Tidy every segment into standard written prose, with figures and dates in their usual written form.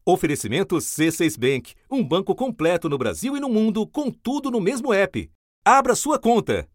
Oferecimento C6 Bank, um banco completo no Brasil e no mundo, com tudo no mesmo app. Abra sua conta.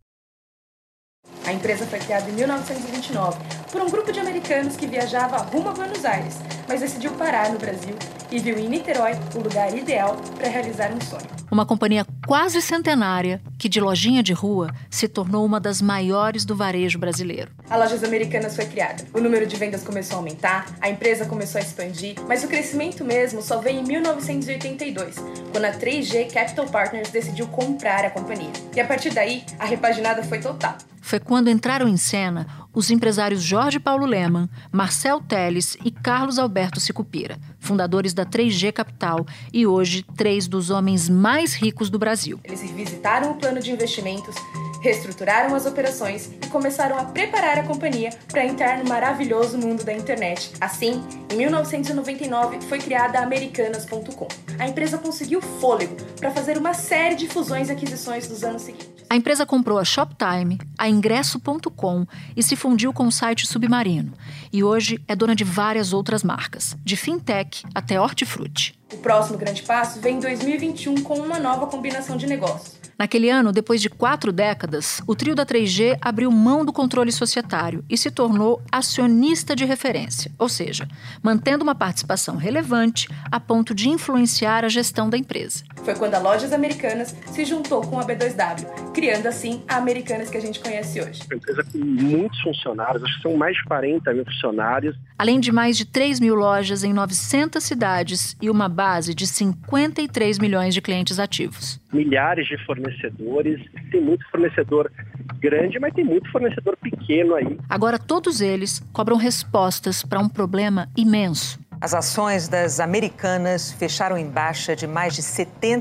A empresa foi criada em 1929 por um grupo de americanos que viajava rumo a Buenos Aires, mas decidiu parar no Brasil e viu em Niterói o lugar ideal para realizar um sonho. Uma companhia quase centenária que, de lojinha de rua, se tornou uma das maiores do varejo brasileiro. A Lojas Americanas foi criada. O número de vendas começou a aumentar, a empresa começou a expandir, mas o crescimento mesmo só veio em 1982, quando a 3G Capital Partners decidiu comprar a companhia. E a partir daí, a repaginada foi total. Foi quando entraram em cena os empresários Jorge Paulo Lemann, Marcel Teles e Carlos Alberto Sicupira, fundadores da 3G Capital e hoje 3 dos homens mais ricos do Brasil. Eles revisitaram o plano de investimentos, reestruturaram as operações e começaram a preparar a companhia para entrar no maravilhoso mundo da internet. Assim, em 1999, foi criada a Americanas.com. A empresa conseguiu fôlego para fazer uma série de fusões e aquisições nos anos seguintes. A empresa comprou a Shoptime, a Ingresso.com e se fundiu com o site Submarino. E hoje é dona de várias outras marcas, de fintech até hortifruti. O próximo grande passo vem em 2021 com uma nova combinação de negócios. Naquele ano, depois de 4 décadas, o trio da 3G abriu mão do controle societário e se tornou acionista de referência, ou seja, mantendo uma participação relevante a ponto de influenciar a gestão da empresa. Foi quando a Lojas Americanas se juntou com a B2W, criando assim a Americanas que a gente conhece hoje. Uma empresa com muitos funcionários, acho que são mais de 40 mil funcionários. Além de mais de 3 mil lojas em 900 cidades e uma base de 53 milhões de clientes ativos. Milhares de fornecedores, tem muito fornecedor grande, mas tem muito fornecedor pequeno aí. Agora todos eles cobram respostas para um problema imenso. As ações das Americanas fecharam em baixa de mais de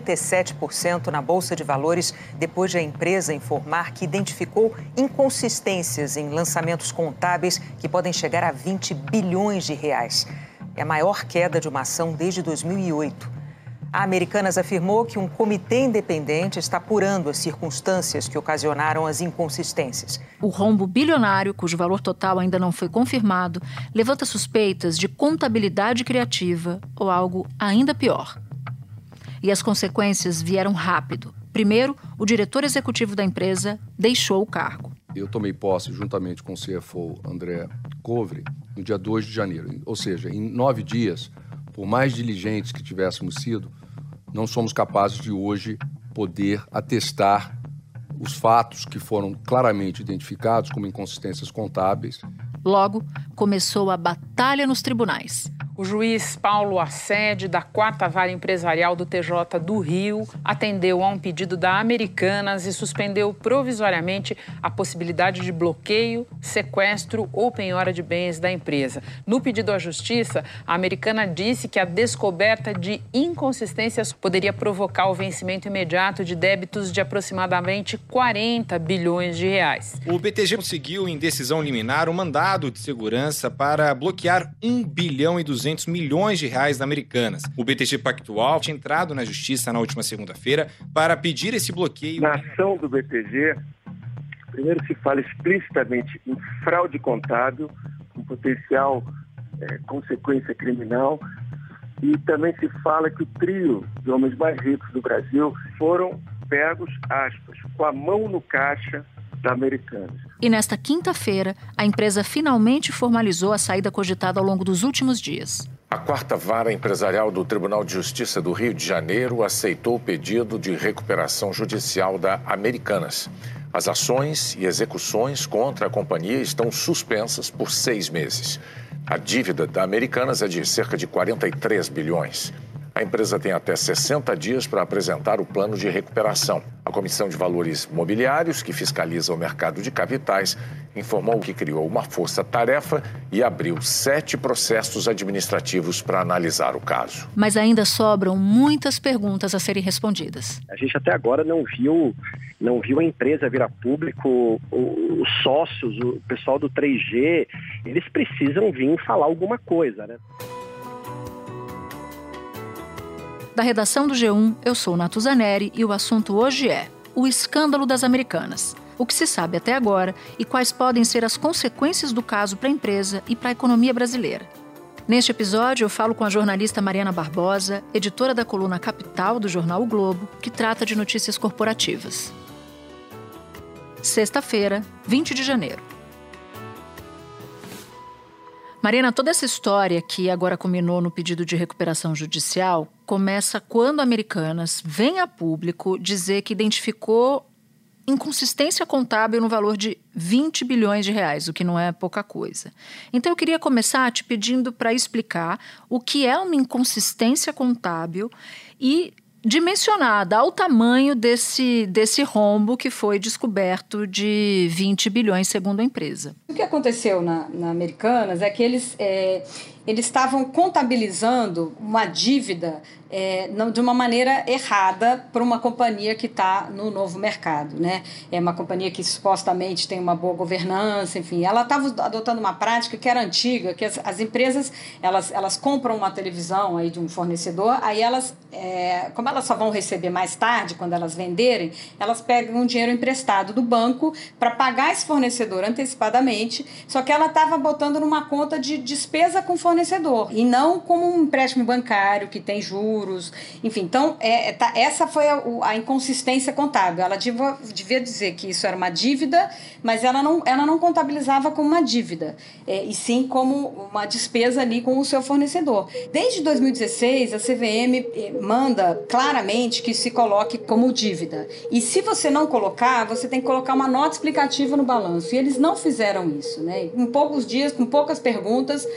77% na Bolsa de Valores depois de a empresa informar que identificou inconsistências em lançamentos contábeis que podem chegar a 20 bilhões de reais. É a maior queda de uma ação desde 2008. A Americanas afirmou que um comitê independente está apurando as circunstâncias que ocasionaram as inconsistências. O rombo bilionário, cujo valor total ainda não foi confirmado, levanta suspeitas de contabilidade criativa ou algo ainda pior. E as consequências vieram rápido. Primeiro, o diretor executivo da empresa deixou o cargo. Eu tomei posse juntamente com o CFO André Covre no dia 2 de janeiro. Ou seja, em 9 dias, por mais diligentes que tivéssemos sido, não somos capazes de hoje poder atestar os fatos que foram claramente identificados como inconsistências contábeis. Logo, começou a batalha nos tribunais. O juiz Paulo Assede, da 4ª Vara Empresarial do TJ do Rio, atendeu a um pedido da Americanas e suspendeu provisoriamente a possibilidade de bloqueio, sequestro ou penhora de bens da empresa. No pedido à Justiça, a Americana disse que a descoberta de inconsistências poderia provocar o vencimento imediato de débitos de aproximadamente 40 bilhões de reais. O BTG conseguiu, em decisão liminar, um mandado de segurança para bloquear 1 bilhão e 200 milhões de reais da Americanas. O BTG Pactual tinha entrado na Justiça na última segunda-feira para pedir esse bloqueio. Na ação do BTG, primeiro se fala explicitamente em fraude contábil, com potencial consequência criminal, e também se fala que o trio de homens mais ricos do Brasil foram pegos, aspas, com a mão no caixa da Americanas. E nesta quinta-feira, a empresa finalmente formalizou a saída cogitada ao longo dos últimos dias. A 4ª Vara Empresarial do Tribunal de Justiça do Rio de Janeiro aceitou o pedido de recuperação judicial da Americanas. As ações e execuções contra a companhia estão suspensas por 6 meses. A dívida da Americanas é de cerca de 43 bilhões. A empresa tem até 60 dias para apresentar o plano de recuperação. A Comissão de Valores Mobiliários, que fiscaliza o mercado de capitais, informou que criou uma força-tarefa e abriu 7 processos administrativos para analisar o caso. Mas ainda sobram muitas perguntas a serem respondidas. A gente até agora não viu a empresa virar público, os sócios, o pessoal do 3G, eles precisam vir falar alguma coisa, né? Da redação do G1, eu sou Natuzaneri e o assunto hoje é o escândalo das Americanas. O que se sabe até agora e quais podem ser as consequências do caso para a empresa e para a economia brasileira. Neste episódio, eu falo com a jornalista Mariana Barbosa, editora da coluna Capital do jornal O Globo, que trata de notícias corporativas. Sexta-feira, 20 de janeiro. Mariana, toda essa história que agora culminou no pedido de recuperação judicial começa quando a Americanas vem a público dizer que identificou inconsistência contábil no valor de 20 bilhões de reais, o que não é pouca coisa. Então eu queria começar te pedindo para explicar o que é uma inconsistência contábil e dimensionar, dar o tamanho desse rombo que foi descoberto de 20 bilhões, segundo a empresa. O que aconteceu na Americanas é que eles estavam contabilizando uma dívida de uma maneira errada para uma companhia que está no novo mercado, né? É uma companhia que supostamente tem uma boa governança, enfim. Ela estava adotando uma prática que era antiga, que as empresas elas compram uma televisão aí de um fornecedor, aí elas, como elas só vão receber mais tarde, quando elas venderem, elas pegam um dinheiro emprestado do banco para pagar esse fornecedor antecipadamente, só que ela estava botando numa conta de despesa com fornecedor, e não como um empréstimo bancário que tem juros, enfim. Então, essa foi a inconsistência contábil. Ela devia dizer que isso era uma dívida, mas ela não contabilizava como uma dívida, e sim como uma despesa ali com o seu fornecedor. Desde 2016, a CVM manda claramente que se coloque como dívida. E se você não colocar, você tem que colocar uma nota explicativa no balanço. E eles não fizeram isso, né? Em poucos dias, com poucas perguntas,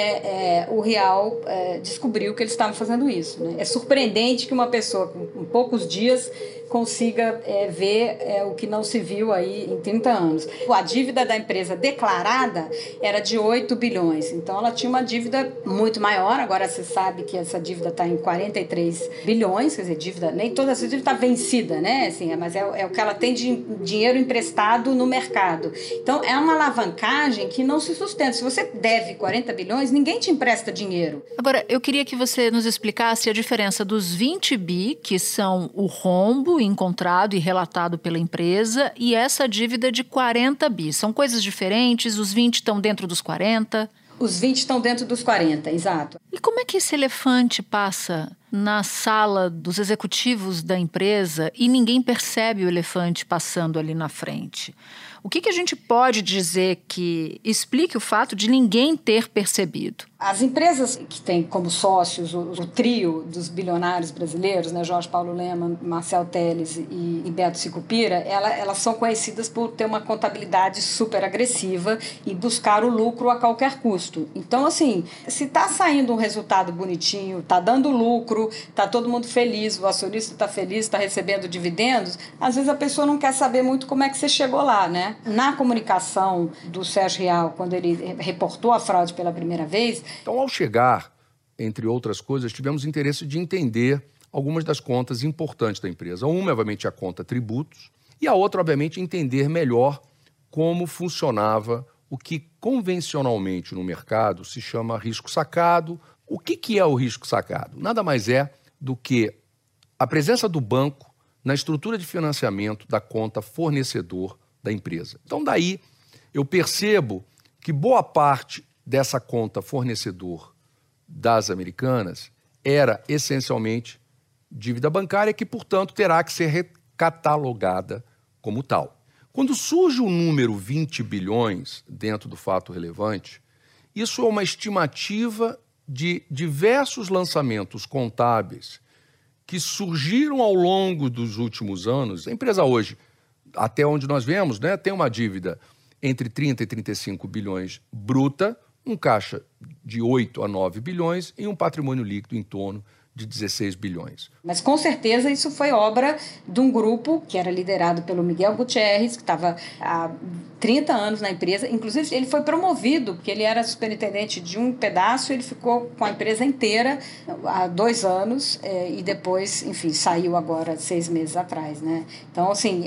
o Real descobriu que eles estavam fazendo isso, né? É surpreendente que uma pessoa com poucos dias consiga ver o que não se viu aí em 30 anos. A dívida da empresa declarada era de 8 bilhões, então ela tinha uma dívida muito maior. Agora você sabe que essa dívida está em 43 bilhões, quer dizer, nem toda essa dívida está vencida, né? Assim, mas é o que ela tem de dinheiro emprestado no mercado. Então é uma alavancagem que não se sustenta. Se você deve 40 bilhões, ninguém te empresta dinheiro. Agora, eu queria que você nos explicasse a diferença dos 20 bi, que são o rombo encontrado e relatado pela empresa, e essa dívida de 40 bi. São coisas diferentes? Os 20 estão dentro dos 40? Os 20 estão dentro dos 40, exato. E como é que esse elefante passa na sala dos executivos da empresa e ninguém percebe o elefante passando ali na frente? O que a gente pode dizer que explique o fato de ninguém ter percebido? As empresas que têm como sócios o trio dos bilionários brasileiros, né, Jorge Paulo Lemann, Marcel Telles e Beto Sicupira, elas são conhecidas por ter uma contabilidade super agressiva e buscar o lucro a qualquer custo. Então, assim, se está saindo um resultado bonitinho, está dando lucro, está todo mundo feliz, o acionista está feliz, está recebendo dividendos, às vezes a pessoa não quer saber muito como é que você chegou lá, né? Na comunicação do Sérgio Real, quando ele reportou a fraude pela primeira vez... Então, ao chegar, entre outras coisas, tivemos interesse de entender algumas das contas importantes da empresa. Uma, obviamente, a conta tributos, e a outra, obviamente, entender melhor como funcionava o que convencionalmente no mercado se chama risco sacado. O que é o risco sacado? Nada mais é do que a presença do banco na estrutura de financiamento da conta fornecedor da empresa. Então, daí, eu percebo que boa parte dessa conta fornecedor das Americanas era essencialmente dívida bancária que, portanto, terá que ser recatalogada como tal. Quando surge o número 20 bilhões dentro do fato relevante, isso é uma estimativa de diversos lançamentos contábeis que surgiram ao longo dos últimos anos. A empresa hoje, até onde nós vemos, né, tem uma dívida entre 30 e 35 bilhões bruta, um caixa de 8 a 9 bilhões e um patrimônio líquido em torno de 16 bilhões. Mas, com certeza, isso foi obra de um grupo que era liderado pelo Miguel Gutierrez, que estava há 30 anos na empresa. Inclusive, ele foi promovido, porque ele era superintendente de um pedaço, ele ficou com a empresa inteira há 2 anos e depois, enfim, saiu agora 6 meses atrás, né? Então, assim,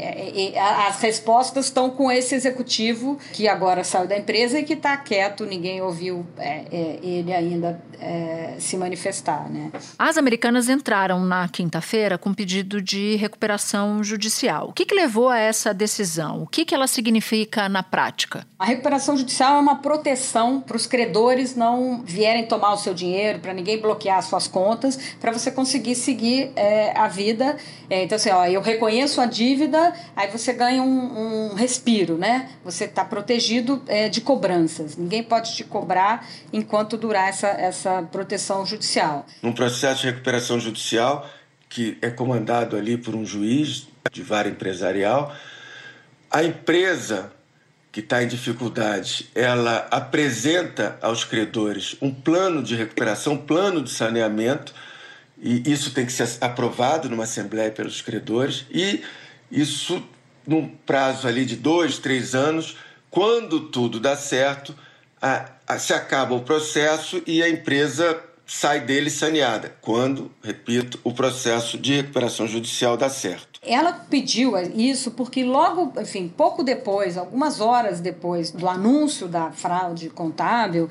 as respostas estão com esse executivo que agora saiu da empresa e que está quieto, ninguém ouviu ele ainda se manifestar, né? As Americanas entraram na quinta-feira com pedido de recuperação judicial. O que levou a essa decisão? O que ela significa na prática? A recuperação judicial é uma proteção para os credores não vierem tomar o seu dinheiro, para ninguém bloquear as suas contas, para você conseguir seguir a vida. Então, assim, eu reconheço a dívida, aí você ganha um respiro, né? Você está protegido de cobranças. Ninguém pode te cobrar enquanto durar essa proteção judicial. Um processo de recuperação judicial que é comandado ali por um juiz de vara empresarial, a empresa que está em dificuldade, ela apresenta aos credores um plano de recuperação, um plano de saneamento, e isso tem que ser aprovado numa assembleia pelos credores, e isso num prazo ali de 2, 3 anos, quando tudo dá certo, se acaba o processo e a empresa sai dele saneada, quando, repito, o processo de recuperação judicial dá certo. Ela pediu isso porque logo, enfim, pouco depois, algumas horas depois do anúncio da fraude contábil,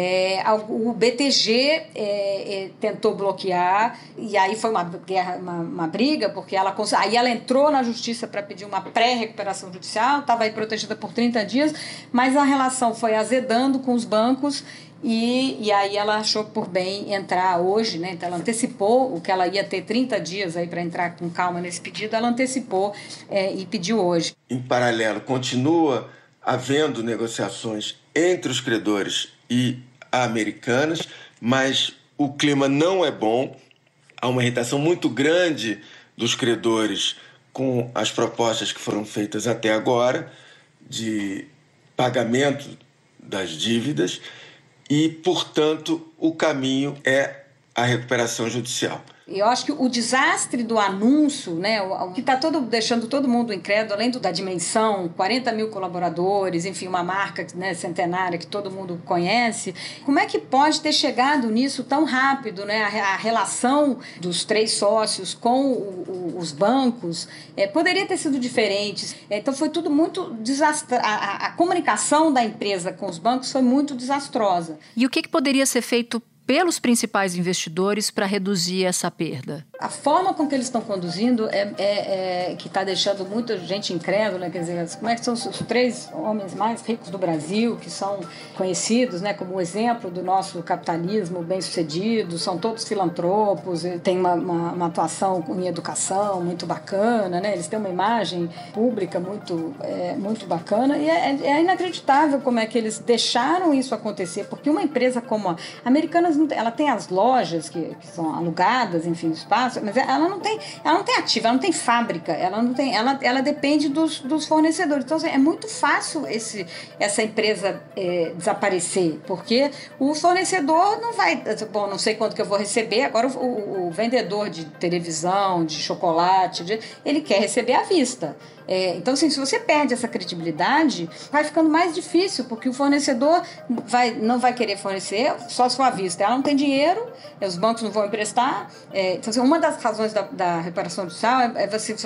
o BTG tentou bloquear, e aí foi uma briga, porque aí ela entrou na justiça para pedir uma pré-recuperação judicial, estava aí protegida por 30 dias, mas a relação foi azedando com os bancos. E aí ela achou por bem entrar hoje, né? Então ela antecipou o que ela ia ter 30 dias aí para entrar com calma nesse pedido, ela antecipou e pediu hoje. Em paralelo, continua havendo negociações entre os credores e a Americanas, mas o clima não é bom, há uma irritação muito grande dos credores com as propostas que foram feitas até agora de pagamento das dívidas, e, portanto, o caminho é a recuperação judicial. Eu acho que o desastre do anúncio, né, o que está deixando todo mundo incrédulo, além da dimensão, 40 mil colaboradores, enfim, uma marca, né, centenária que todo mundo conhece, como é que pode ter chegado nisso tão rápido, né? A relação dos 3 sócios com os bancos poderia ter sido diferente. Então foi tudo muito desastroso. A comunicação da empresa com os bancos foi muito desastrosa. E o que poderia ser feito pelos principais investidores para reduzir essa perda? A forma com que eles estão conduzindo que está deixando muita gente incrédula, quer dizer, como é que são os 3 homens mais ricos do Brasil, que são conhecidos, né, como o exemplo do nosso capitalismo bem-sucedido, são todos filantropos, têm uma atuação em educação muito bacana, né, eles têm uma imagem pública muito bacana, e é inacreditável como é que eles deixaram isso acontecer, porque uma empresa como a Americanas, ela tem as lojas que são alugadas, enfim, no espaço, mas ela não tem ativa, ela não tem fábrica, ela depende dos fornecedores. Então, é muito fácil essa empresa desaparecer, porque o fornecedor não vai, não sei quanto que eu vou receber, agora o vendedor de televisão, de chocolate, ele quer receber à vista. Então, assim, se você perde essa credibilidade, vai ficando mais difícil, porque o fornecedor não vai querer fornecer só se for à vista. Ela não tem dinheiro, os bancos não vão emprestar. Então, assim, uma das razões da reparação judicial é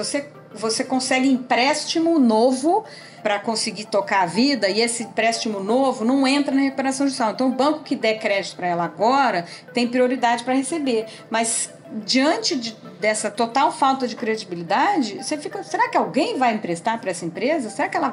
você consegue empréstimo novo para conseguir tocar a vida, e esse empréstimo novo não entra na recuperação judicial. Então, o banco que der crédito para ela agora tem prioridade para receber. Mas, diante dessa total falta de credibilidade, você fica, será que alguém vai emprestar para essa empresa? Será que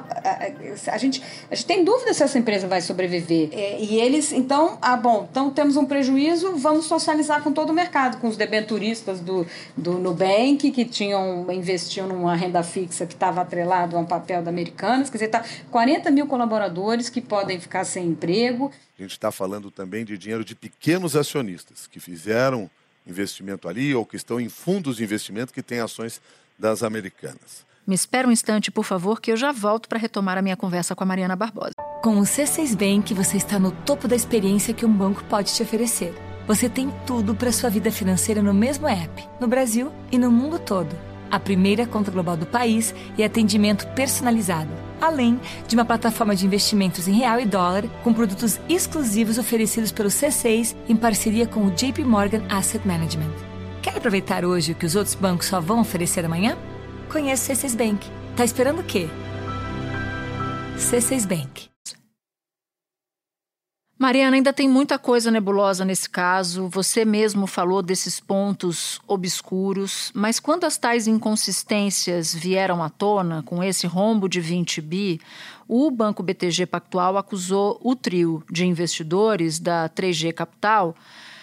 a gente tem dúvida se essa empresa vai sobreviver? E eles, então temos um prejuízo, vamos socializar com todo o mercado, com os debenturistas do Nubank, que investiam numa renda fixa que estava atrelado a um papel da Americanas, quer dizer, 40 mil colaboradores que podem ficar sem emprego. A gente está falando também de dinheiro de pequenos acionistas que fizeram investimento ali ou que estão em fundos de investimento que têm ações das Americanas. Me espera um instante, por favor, que eu já volto para retomar a minha conversa com a Mariana Barbosa. Com o C6 Bank, você está no topo da experiência que um banco pode te oferecer. Você tem tudo para sua vida financeira no mesmo app, no Brasil e no mundo todo. A primeira conta global do país e atendimento personalizado, além de uma plataforma de investimentos em real e dólar com produtos exclusivos oferecidos pelo C6 em parceria com o JP Morgan Asset Management. Quer aproveitar hoje o que os outros bancos só vão oferecer amanhã? Conheça o C6 Bank. Tá esperando o quê? C6 Bank. Mariana, ainda tem muita coisa nebulosa nesse caso. Você mesmo falou desses pontos obscuros, mas quando as tais inconsistências vieram à tona, com esse rombo de 20 bi, o Banco BTG Pactual acusou o trio de investidores da 3G Capital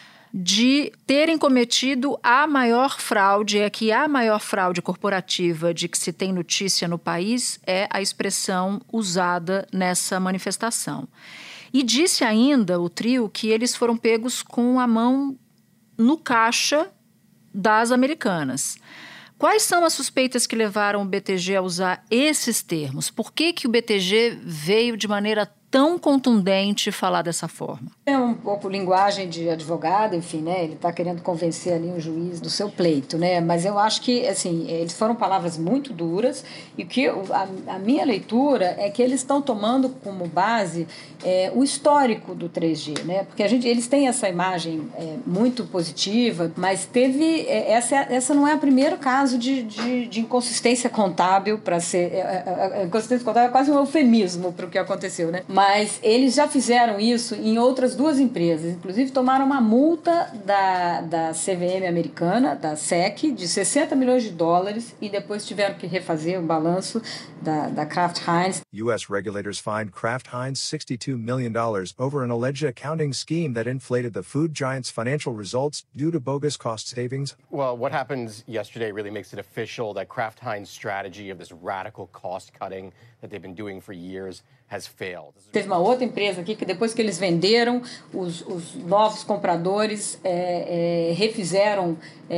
de terem cometido a maior fraude. É que a maior fraude corporativa de que se tem notícia no país é a expressão usada nessa manifestação. E disse ainda o trio que eles foram pegos com a mão no caixa das Americanas. Quais são as suspeitas que levaram o BTG a usar esses termos? Por que o BTG veio de maneira tão contundente falar dessa forma? É um pouco linguagem de advogado, enfim, né? Ele está querendo convencer ali um juiz do seu pleito, né? Mas eu acho que, assim, eles foram palavras muito duras e que a minha leitura é que eles estão tomando como base o histórico do 3G, né? Porque eles têm essa imagem muito positiva, mas teve essa não é o primeiro caso de inconsistência contábil para ser inconsistência contábil é quase um eufemismo para o que aconteceu, né? Mas eles já fizeram isso em outras duas empresas. Inclusive, tomaram uma multa da CVM americana, da SEC, de $60 milhões e depois tiveram que refazer o balanço da Kraft Heinz. U.S. regulators fined Kraft Heinz $62 million over an alleged accounting scheme that inflated the food giant's financial results due to bogus cost savings. Well, what happened yesterday really makes it official that Kraft Heinz strategy of this radical cost cutting that they've been doing for years has failed. Teve uma outra empresa aqui que depois que eles venderam, os novos compradores refizeram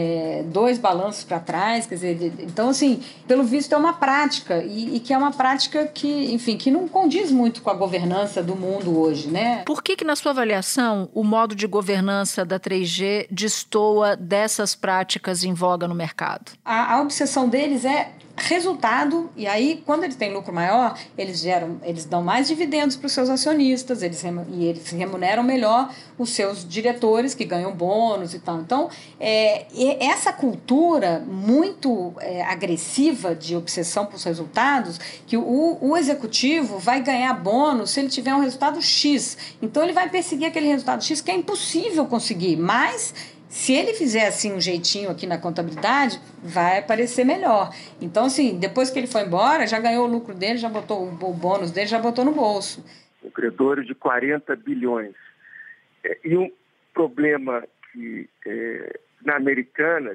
2 balanços para trás, quer dizer, então assim, pelo visto é uma prática e que é uma prática que, enfim, que não condiz muito com a governança do mundo hoje, né? Por que na sua avaliação o modo de governança da 3G destoa dessas práticas em voga no mercado? A obsessão deles é resultado, e aí quando eles têm lucro maior, eles dão mais dividendos para os seus acionistas, eles remuneram melhor os seus diretores que ganham bônus e tal. Então, essa cultura muito agressiva de obsessão por resultados, que o executivo vai ganhar bônus se ele tiver um resultado X. Então, ele vai perseguir aquele resultado X que é impossível conseguir, mas se ele fizer assim um jeitinho aqui na contabilidade, vai aparecer melhor. Então, assim, depois que ele foi embora, já ganhou o lucro dele, já botou o bônus dele, já botou no bolso. Um credor de 40 bilhões. E um problema que na Americanas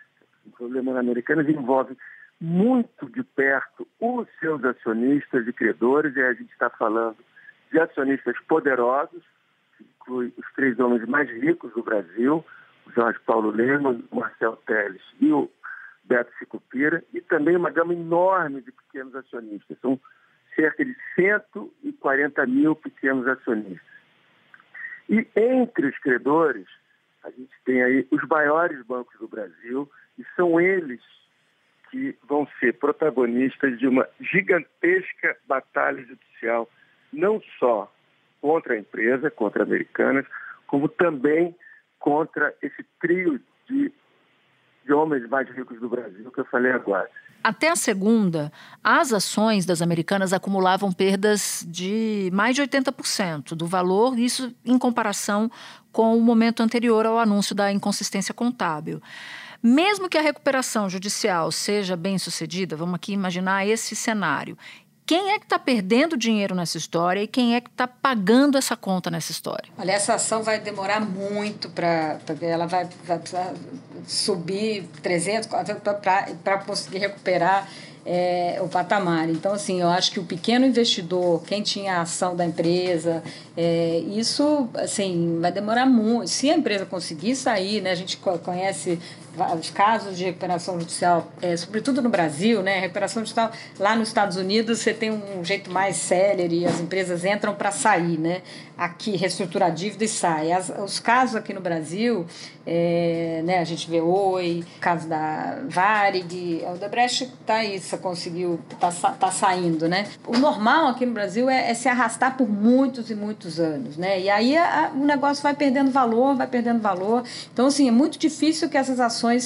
envolve muito de perto os seus acionistas e credores, e a gente está falando de acionistas poderosos, que inclui os 3 homens mais ricos do Brasil, o Jorge Paulo Lemann, o Marcel Telles e o Beto Sicupira, e também uma gama enorme de pequenos acionistas. São cerca de 140 mil pequenos acionistas. E entre os credores, a gente tem aí os maiores bancos do Brasil, e são eles que vão ser protagonistas de uma gigantesca batalha judicial, não só contra a empresa, contra a Americanas, como também contra esse trio de homens mais ricos do Brasil que eu falei agora. Até a segunda, as ações das Americanas acumulavam perdas de mais de 80% do valor, isso em comparação com o momento anterior ao anúncio da inconsistência contábil. Mesmo que a recuperação judicial seja bem sucedida, vamos aqui imaginar esse cenário. Quem é que está perdendo dinheiro nessa história e quem é que está pagando essa conta nessa história? Olha, essa ação vai demorar muito ela vai precisar subir 300 para conseguir recuperar o patamar. Então, assim, eu acho que o pequeno investidor, quem tinha a ação da empresa, isso, assim, vai demorar muito. Se a empresa conseguir sair, né, a gente conhece os casos de recuperação judicial, sobretudo no Brasil, né? Recuperação judicial lá nos Estados Unidos você tem um jeito mais célere e as empresas entram para sair, né? Aqui reestrutura a dívida e sai. Os casos aqui no Brasil, né? A gente vê Oi, caso da Varig, a Odebrecht está aí, conseguiu, tá saindo, né? O normal aqui no Brasil é se arrastar por muitos e muitos anos, né? E aí o negócio vai perdendo valor. Então, assim, é muito difícil que essas ações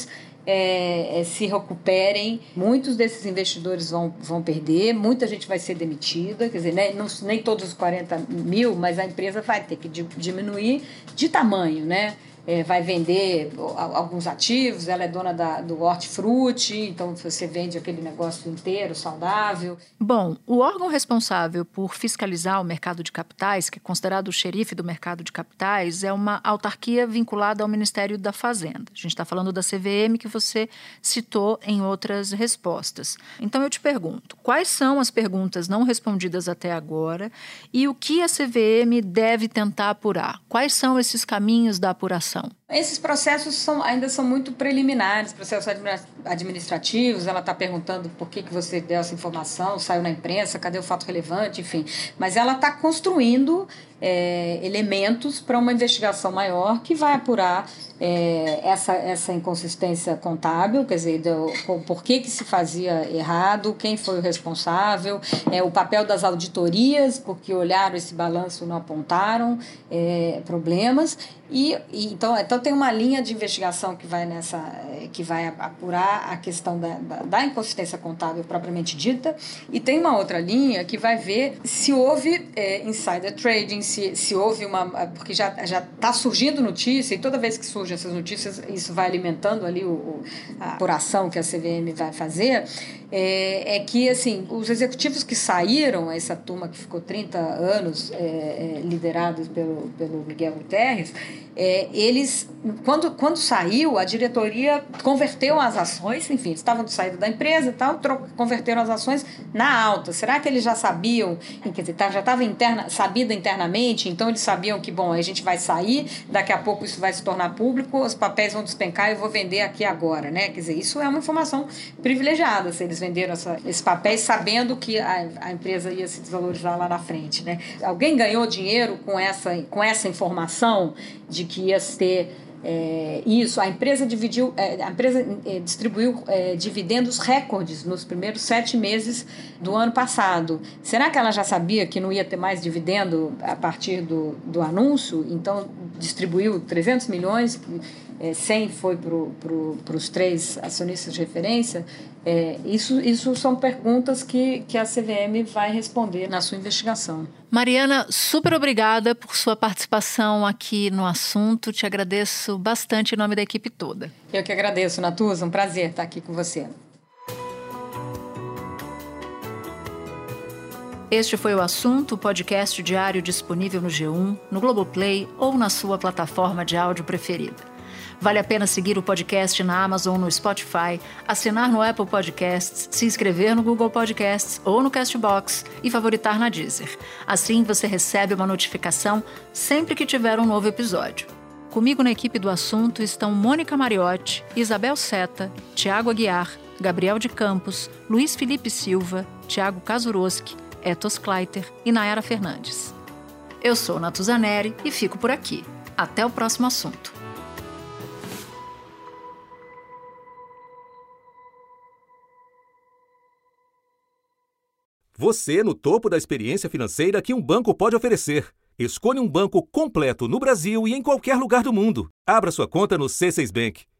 se recuperem. Muitos desses investidores vão perder, muita gente vai ser demitida, quer dizer, né, nem todos os 40 mil, mas a empresa vai ter que diminuir de tamanho, né? Vai vender alguns ativos, ela é dona do hortifruti, então você vende aquele negócio inteiro, saudável. Bom, o órgão responsável por fiscalizar o mercado de capitais, que é considerado o xerife do mercado de capitais, é uma autarquia vinculada ao Ministério da Fazenda. A gente está falando da CVM, que você citou em outras respostas. Então eu te pergunto, quais são as perguntas não respondidas até agora e o que a CVM deve tentar apurar? Quais são esses caminhos da apuração? Esses processos ainda são muito preliminares, processos administrativos. Ela está perguntando por que você deu essa informação, saiu na imprensa, cadê o fato relevante, enfim. Mas ela está construindo elementos para uma investigação maior que vai apurar essa inconsistência contábil, quer dizer, por que se fazia errado, quem foi o responsável, o papel das auditorias, porque olharam esse balanço e não apontaram problemas. Então tem uma linha de investigação que vai apurar a questão da inconsistência contábil propriamente dita, e tem uma outra linha que vai ver se houve insider trading, se houve porque já está surgindo notícia, e toda vez que surgem essas notícias, isso vai alimentando ali a apuração que a CVM vai fazer, que assim, os executivos que saíram, essa turma que ficou 30 anos liderados pelo Miguel Gutierrez, eles, quando saiu, a diretoria converteu as ações, enfim, eles estavam saindo da empresa e tal, converteram as ações na alta. Será que eles já sabiam, quer dizer, já estava sabida internamente, então eles sabiam que, bom, a gente vai sair, daqui a pouco isso vai se tornar público, os papéis vão despencar e eu vou vender aqui agora, né? Quer dizer, isso é uma informação privilegiada, se eles venderam esses papéis sabendo que a empresa ia se desvalorizar lá na frente, né? Alguém ganhou dinheiro com essa informação de que ia ter isso. A empresa distribuiu dividendos recordes nos primeiros 7 meses do ano passado. Será que ela já sabia que não ia ter mais dividendo a partir do anúncio? Então distribuiu 300 milhões, 100 foi para os 3 acionistas de referência. Isso são perguntas que a CVM vai responder na sua investigação. Mariana, super obrigada por sua participação aqui no assunto. Te agradeço bastante em nome da equipe toda. Eu que agradeço, Natuza. Um prazer estar aqui com você. Este foi o Assunto, podcast diário disponível no G1, no Globoplay ou na sua plataforma de áudio preferida. Vale a pena seguir o podcast na Amazon ou no Spotify, assinar no Apple Podcasts, se inscrever no Google Podcasts ou no Castbox e favoritar na Deezer. Assim você recebe uma notificação sempre que tiver um novo episódio. Comigo na equipe do Assunto estão Mônica Mariotti, Isabel Seta, Tiago Aguiar, Gabriel de Campos, Luiz Felipe Silva, Tiago Kazuroski, Etos Kleiter e Nayara Fernandes. Eu sou Natuza Neri e fico por aqui. Até o próximo assunto. Você no topo da experiência financeira que um banco pode oferecer. Escolha um banco completo no Brasil e em qualquer lugar do mundo. Abra sua conta no C6 Bank.